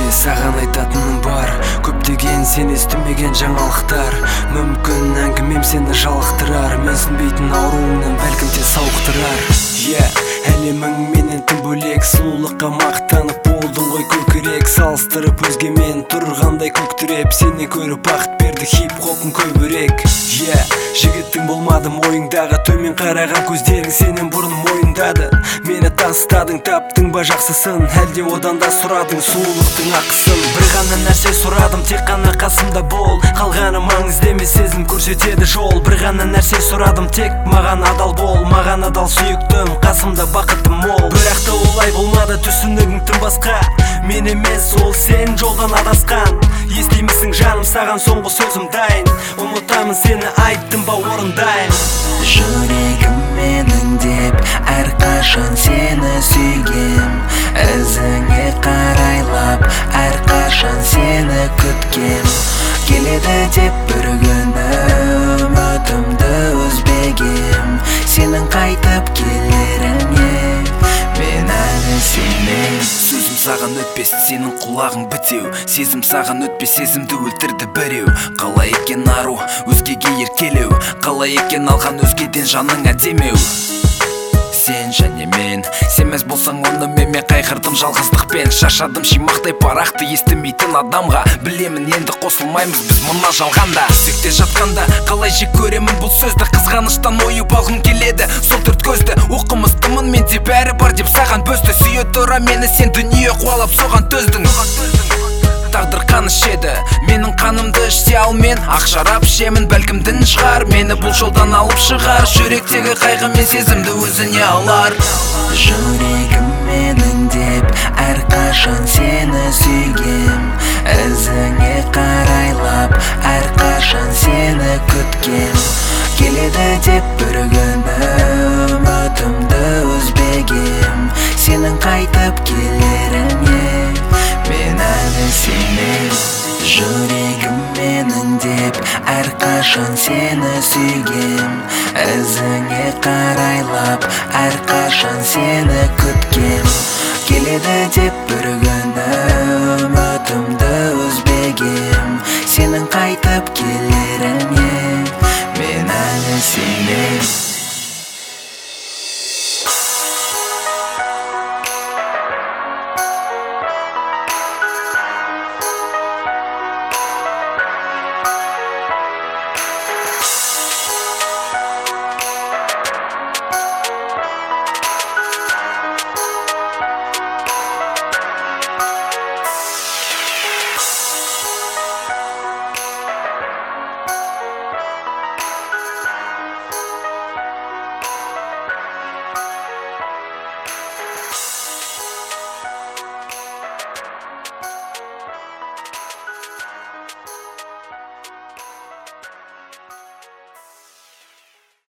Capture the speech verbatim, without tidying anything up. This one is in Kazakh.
саған айтатыным бар, көптеген сен естімеген жаңалықтар. Мүмкін әңгімем сені жалықтырар, менсінбейтін ауруыңнан бәлкім те сауықтырар. Yeah, әлемің менен тым бөлек, сұлулыққа мақтанып болдың ғой көкірек. Салыстырып өзгемен тұрғандай көктіреп, сені көріп бақыт берді хип-хопың көбірек. Yeah, жігіттің болмадым ойыңдағы, төмен қараған көздерің сенен бұрын мойындады. Мені тастадың, таптың ба жақсысын, әлде одан да сұрадың сұлулықтың ақысын. Бір ғана нәрсе сұрадым, тек қана қасымда бол, қалғаны маңызды емес, сезім көрсетеді жол. Бір ғана нәрсе сұрадым, тек маған адал бол, маған адал сүйіктім, қасымда бақытым мол. Бірақ та олай болмады, түсінігің тым басқа, мен емес ол сен жолдан адасқан. Естимісің жаным, саған соңғы сөзім дайын, ұмытамын сені, айттым ба орындайын. Жүрегім менің деп әрқашан сені сүйгем, ізіңе қарайлап әрқашан сені күткем. Келеді деп бір күні үмітімді үзбегем, сенің қайтып келеріңе мен әлі сенем. Сөзім саған өтпес, сенің құлағың бітеу, сезім саған өтпес, сезімді өлтірді біреу. Қалай екен ару, өзгеге еркелеу, қалай екен алған өзгеден жаның әдемеу. Сен және мен, сенмес болсаң оны менме қайғырдым жалғыздықпен. Шашадым шимақтай парақты естімейтін адамға, білемін енді қосылмаймыз біз мұнда жалғанда. Төсекте жатқанда қалай жек көремін бұл сөзді, қызғаныштан ойып алғым келеді сол төрт көзді. Оқымыстымын менде бәрі бар деп саған бөзді, сүйе тұра мені сен дүние қуалап соған төздің. Тағдыр қаны ішеді, менің қанымды ішсе ал мен ақ шарап ішемін, бәлкім дін шығар, мені бұл жолдан алып шығар. Жүректегі қайғы мен сезімді өзіне алар. Жүрегім менің деп әрқашан сені сүйгем, ізіңе қарайлап әрқашан сені күткем. Келеді деп бір күні үмітімді үзбегем, сенің қайтып келеріңе мен әлі сенем. Жүрегім менің деп әрқашан сені сүйгем, ізіңе қарайлап әрқашан сені күткем. Келеді деп бір күні